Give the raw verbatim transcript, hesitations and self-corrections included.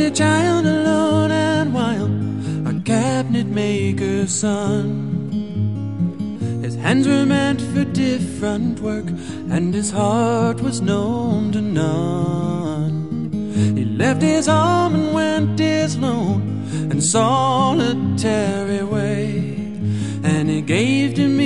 a child alone and wild, a cabinet maker's son. His hands were meant for different work, and his heart was known to none. He left his home and went his lone and solitary way, and he gave to